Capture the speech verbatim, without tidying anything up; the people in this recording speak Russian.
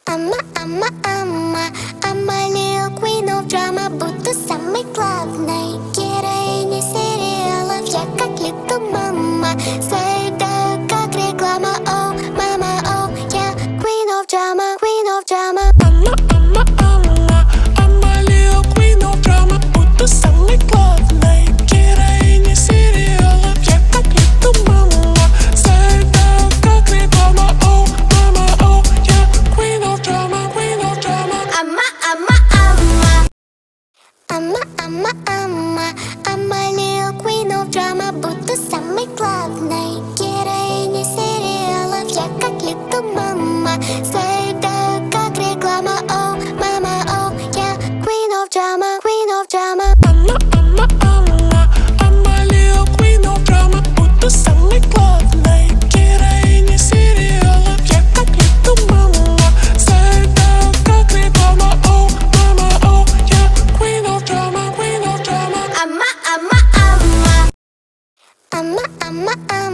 I'm a, I'm a, I'm a, I'm a little queen of drama, будто самый главный героиня сериалов. Я как little mama, say да как реклама. Oh, mama, oh, yeah, queen of drama, queen of drama. I'm a, I'm a, I'm a, I'm a little queen of drama, будто самый главный героиня сериалов. Я как little mama, say да как реклама. Oh, mama, oh, yeah, queen of drama, queen of drama. I'm a, I'm a, I'm a, I'm a, I'm a, I'm a, I'm a little queen of drama, будто самый главный героиня сериалов. Я как little mama, say да как реклама. Oh, mama, oh, yeah, queen of drama, queen of drama. I'm a, I'm a, I'm a, I'm a little queen of drama, будто самый главный героиня сериалов. Я как little mama, say да как реклама. Oh, mama, oh, yeah, queen of drama, queen of drama. I'm a, I'm a, I'm a, I'm a, I'm a, I'm